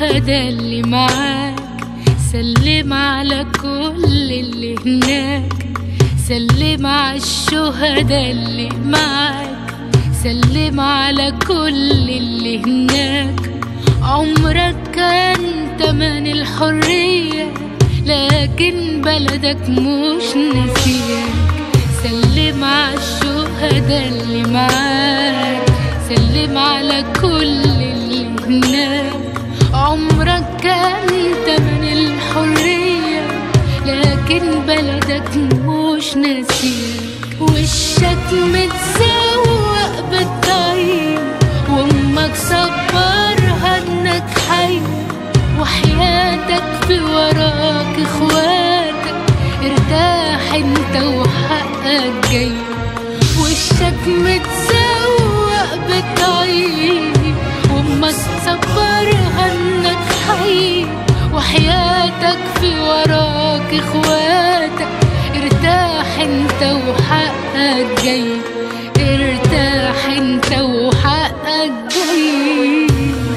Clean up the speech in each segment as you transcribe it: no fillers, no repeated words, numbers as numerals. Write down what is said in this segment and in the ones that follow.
الشهداء اللي معاك، سلم على كل اللي هناك، سلم على الشهداء اللي معاك، سلم على كل اللي هناك. عمرك كان تمن الحرية، لكن بلدك مش نسيك. سلم على الشهداء اللي معاك، سلم على كل اللي هناك. عمرك كان تمن الحرية، لكن بلدك مش نسيك. وشك متسوق بالطيب، وامك صبرها انك حي، وحياتك في وراك اخواتك. ارتاح انت وحقك جاي. وشك متسوق بالطيب، وامك صبرها انك حي، وحياتك في وراك اخواتك. ارتاح انت وحقك جاي، ارتاح انت وحقك جاي.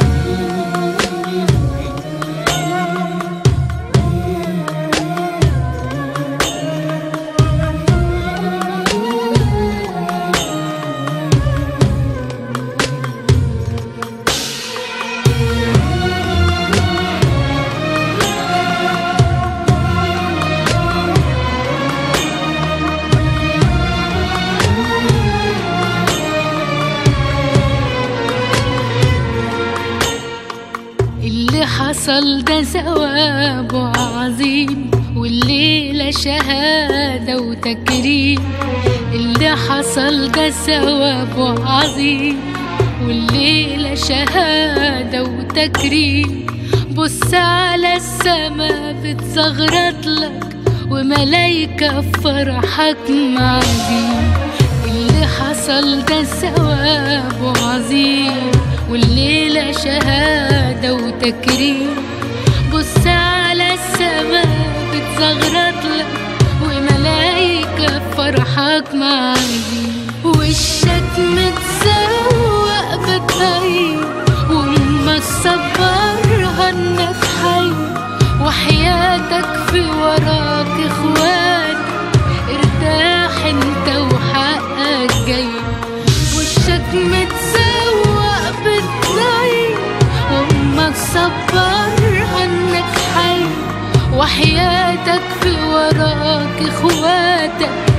اللي حصل ده ثوابه عظيم، والليلة شهادة وتكريم. اللي حصل ده ثوابه عظيم، والليلة شهادة وتكريم. بص على السما بتزغرط لك، وملايكة فرحك معزين. اللي حصل ده ثوابه عظيم، والليلة شهادة وتكريم. بص على السما بتزغرط لك، وملايكة فرحك معاك. وشك متسوق بالطيب، وامك صبرها انك حي، وحياتك في وراك اخواتك. ارتاح انت وحقك جاي. وشك متسوق بالطيب، وامك صبرها انك حي، وحياتك في وراك اخواتك.